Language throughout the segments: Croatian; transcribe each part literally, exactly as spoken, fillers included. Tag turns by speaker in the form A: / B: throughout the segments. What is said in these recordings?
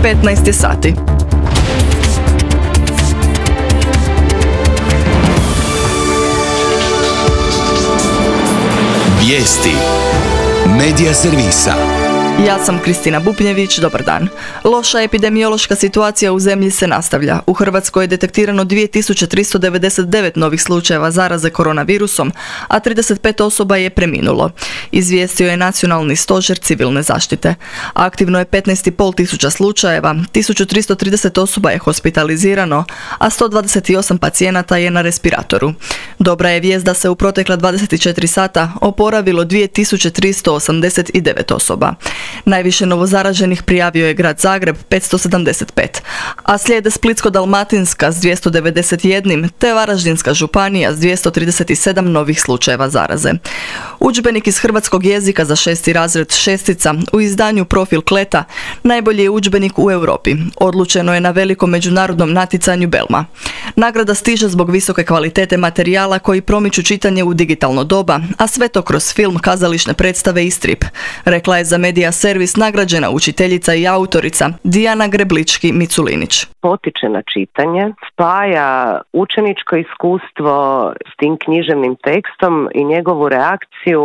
A: petnaest je sati.
B: Vijesti Medija servisa.
A: Ja sam Kristina Bupnjević, dobar dan. Loša epidemiološka situacija u zemlji se nastavlja. U Hrvatskoj je detektirano dvije tisuće tristo devedeset devet novih slučajeva zaraze koronavirusom, a trideset pet osoba je preminulo. Izvijestio je Nacionalni stožer civilne zaštite. Aktivno je petnaest i pol tisuća slučajeva, tisuću tristo trideset osoba je hospitalizirano, a sto dvadeset osam pacijenata je na respiratoru. Dobra je vijest da se u protekla dvadeset četiri sata oporavilo dvije tisuće tristo osamdeset devet osoba. Najviše novozaraženih prijavio je grad Zagreb petsto sedamdeset pet, a slijede Splitsko-dalmatinska s dvjesto devedeset jedan te Varaždinska županija s dvjesto trideset sedam novih slučajeva zaraze. Udžbenik iz hrvatskog jezika za šesti razred šestica u izdanju Profil Kleta najbolji je udžbenik u Europi. Odlučeno je na velikom međunarodnom natjecanju Belma. Nagrada stiže zbog visoke kvalitete materijala koji promiču čitanje u digitalno doba, a sve to kroz film, kazališne predstave i strip, rekla je za Medija servis nagrađena učiteljica i autorica Dijana Greblički-Miculinić.
C: Potiče na čitanje, spaja učeničko iskustvo s tim književnim tekstom i njegovu reakciju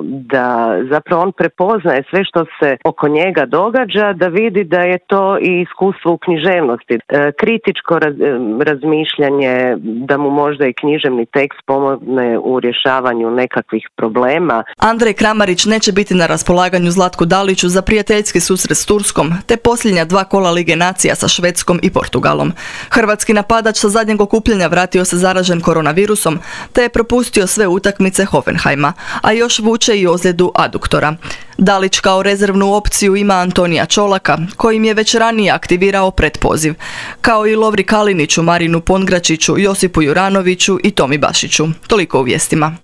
C: da zapravo on prepoznaje sve što se oko njega događa, da vidi da je to i iskustvo u književnosti. E, kritičko raz, razmišljanje, da mu možda i književni tekst pomogne u rješavanju nekakvih problema.
A: Andrej Kramarić neće biti na raspolaganju Zlatku Daliću za prijateljski susret s Turskom, te posljednja dva kola Lige nacija sa Švedskom i Portugalom. Hrvatski napadač sa zadnjeg okupljanja vratio se zaražen koronavirusom, te je propustio sve utakmice Hoffenheima, a još vuče i ozljedu aduktora. Dalić kao rezervnu opciju ima Antonija Čolaka, kojim je već ranije aktivirao pretpoziv, kao i Lovri Kaliniću, Marinu Pongračiću, Josipu Juranoviću i Tomi Bašiću. Toliko u vijestima.